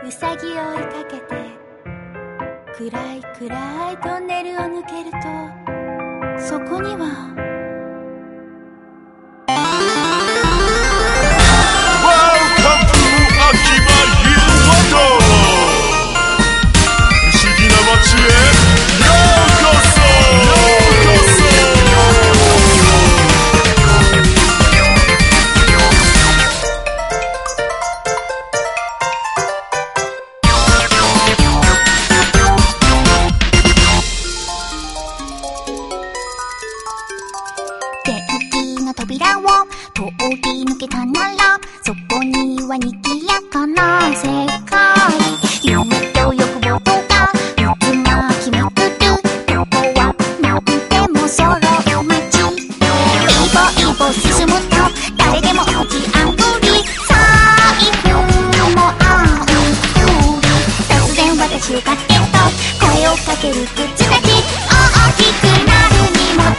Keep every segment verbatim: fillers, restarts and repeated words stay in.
うさぎを追いかけて暗い暗いトンネルを抜けると、そこには扉を通り抜けたなら、そこには賑やかな世界。夢と欲望とが渦巻きめくる、ここはなんでも揃う街。一歩一歩進むと誰でも口あんぐり、財布もあんぐり。突然私をかけと声をかける口たち、大きくなる荷物。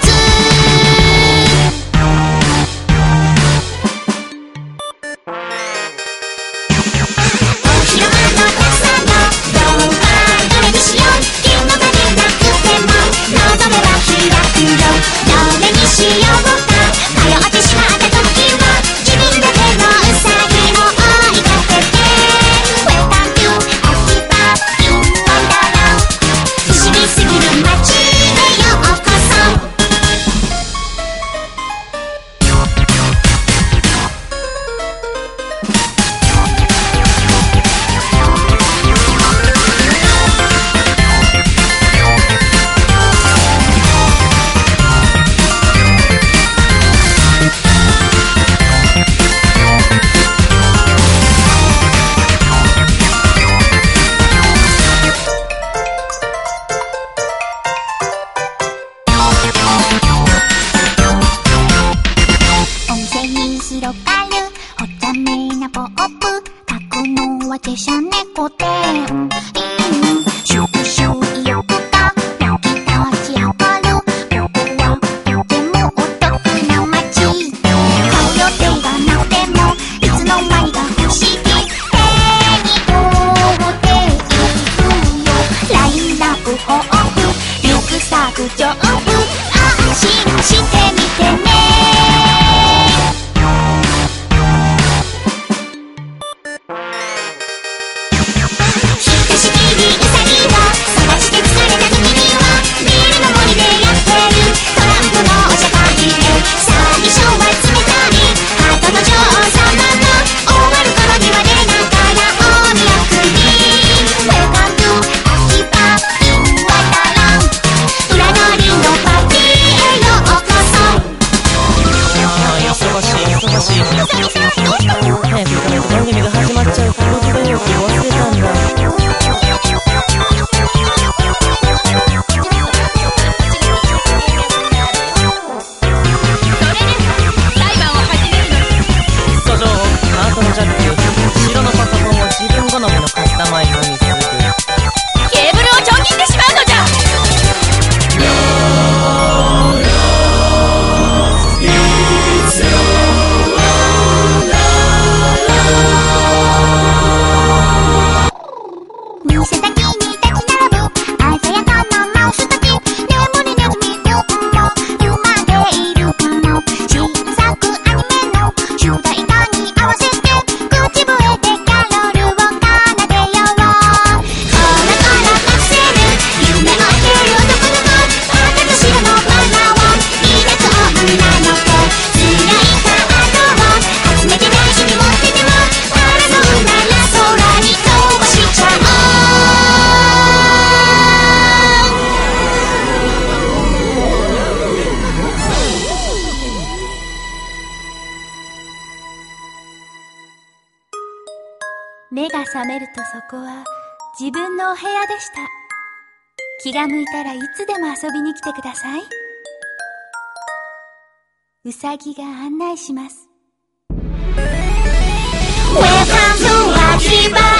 広がるお茶目なポップ、書くのは汽車猫店。シューシュー意欲が湧き立ち上がる、ここはとてもお得な街。買う予定がなくてもいつの間にか不思議、手に取っていくよ。ラインナップ豊富、リュックサック丈夫、安心してみてね。 目が覚めるとそこは自分のお部屋でした。気が向いたらいつでも遊びに来てください。うさぎが案内します。 Welcome to 秋葉